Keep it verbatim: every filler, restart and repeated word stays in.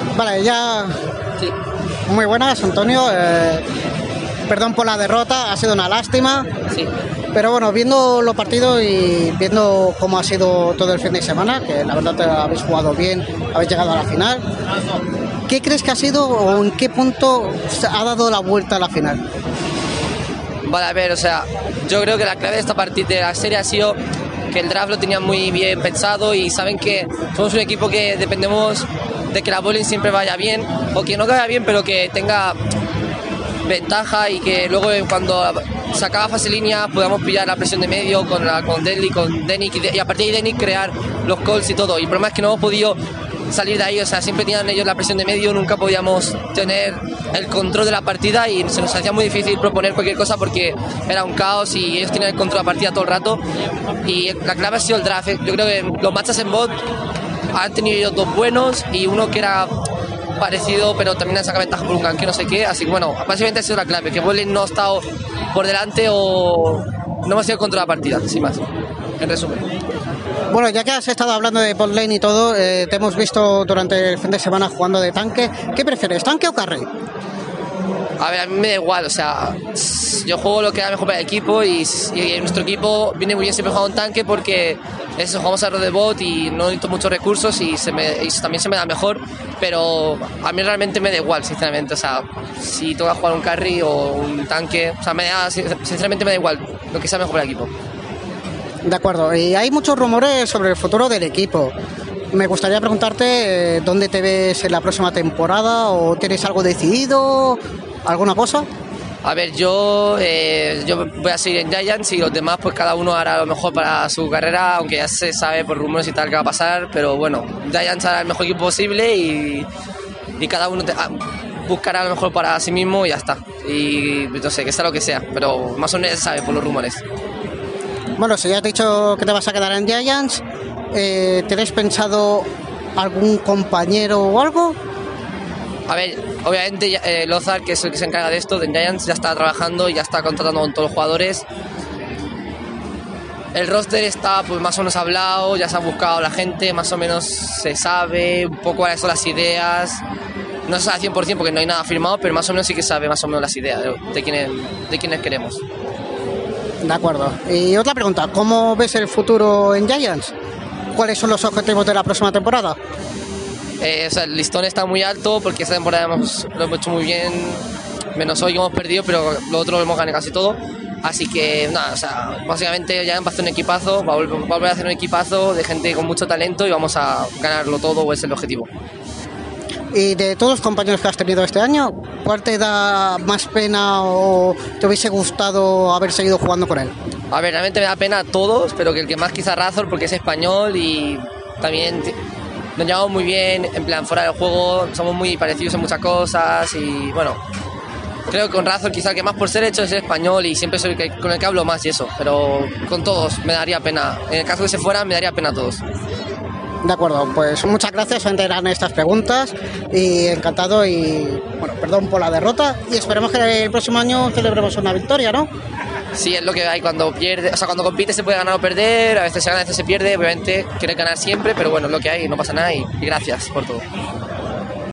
Vale, ya... Sí. Muy buenas, Antonio. Eh, perdón por la derrota, ha sido una lástima. Sí. Pero bueno, viendo los partidos y viendo cómo ha sido todo el fin de semana, que la verdad te habéis jugado bien, habéis llegado a la final, ¿qué crees que ha sido o en qué punto ha dado la vuelta a la final? Vale, a ver, o sea, yo creo que la clave de esta partida de la serie ha sido que el draft lo tenían muy bien pensado y saben que somos un equipo que dependemos de que la bowling siempre vaya bien, o que no vaya bien, pero que tenga ventaja y que luego cuando se acaba fase línea podamos pillar la presión de medio con, la, con Deadly, con Denick y, de, y a partir de Denick crear los calls y todo. Y el problema es que no hemos podido salir de ahí, o sea, siempre tenían ellos la presión de medio, nunca podíamos tener el control de la partida y se nos hacía muy difícil proponer cualquier cosa porque era un caos y ellos tenían el control de la partida todo el rato. Y la clave ha sido el draft. Yo creo que los matches en bot han tenido dos buenos y uno que era parecido, pero también han sacado ventaja por un gank, no sé qué. Así que bueno, básicamente ha sido la clave, que Bowling no ha estado por delante o no hemos sido contra la partida, sin más, en resumen. Bueno, ya que has estado hablando de bot lane y todo, eh, te hemos visto durante el fin de semana jugando de tanque. ¿Qué prefieres, tanque o carry? A ver, a mí me da igual, o sea, yo juego lo que da mejor para el equipo y, y nuestro equipo viene muy bien siempre jugando un tanque porque eso, jugamos a rol de bot y no necesito muchos recursos y, se me, y también se me da mejor, pero a mí realmente me da igual, sinceramente, o sea, si tengo que jugar un carry o un tanque, o sea, me da, sinceramente me da igual lo que sea mejor para el equipo. De acuerdo, y hay muchos rumores sobre el futuro del equipo. Me gustaría preguntarte eh, dónde te ves en la próxima temporada o tienes algo decidido, alguna cosa. A ver, yo, eh, yo voy a seguir en Giants y los demás pues cada uno hará lo mejor para su carrera, aunque ya se sabe por rumores y tal que va a pasar, pero bueno, Giants hará el mejor equipo posible y, y cada uno te, ah, buscará lo mejor para sí mismo y ya está. Y no sé, que sea lo que sea, pero más o menos se sabe por los rumores. Bueno, si ya has dicho que te vas a quedar en Giants, eh, ¿tienes pensado algún compañero o algo? A ver, obviamente eh, Lozar, que es el que se encarga de esto, de Giants, ya está trabajando y ya está contratando con todos los jugadores. El roster está pues más o menos hablado, ya se ha buscado la gente, más o menos se sabe un poco cuáles son las ideas. No se sabe al cien por ciento porque no hay nada firmado, pero más o menos sí que sabe más o menos las ideas de, de, quiénes, de quiénes queremos. De acuerdo. Y otra pregunta, ¿cómo ves el futuro en Giants? ¿Cuáles son los objetivos de la próxima temporada? Eh, o sea, el listón está muy alto porque esta temporada hemos, lo hemos hecho muy bien, menos hoy que hemos perdido, pero lo otro lo hemos ganado casi todo. Así que nada, o sea, básicamente ya va a hacer un equipazo, va a volver a hacer un equipazo de gente con mucho talento y vamos a ganarlo todo, o es el objetivo. Y de todos los compañeros que has tenido este año, ¿cuál te da más pena o te hubiese gustado haber seguido jugando con él? A ver, realmente me da pena a todos, pero que el que más quizá Razor porque es español y también nos llevamos muy bien, en plan fuera del juego, somos muy parecidos en muchas cosas y bueno, creo que con Razor quizá el que más por ser hecho es el español y siempre soy el que, con el que hablo más y eso, pero con todos me daría pena, en el caso que se fueran me daría pena a todos. De acuerdo, pues muchas gracias, eran estas preguntas y encantado y bueno, perdón por la derrota y esperemos que el próximo año celebremos una victoria, ¿no? Sí, es lo que hay cuando pierde, o sea, cuando compite se puede ganar o perder, a veces se gana, a veces se pierde, obviamente quiere ganar siempre, pero bueno, es lo que hay, no pasa nada y, y gracias por todo.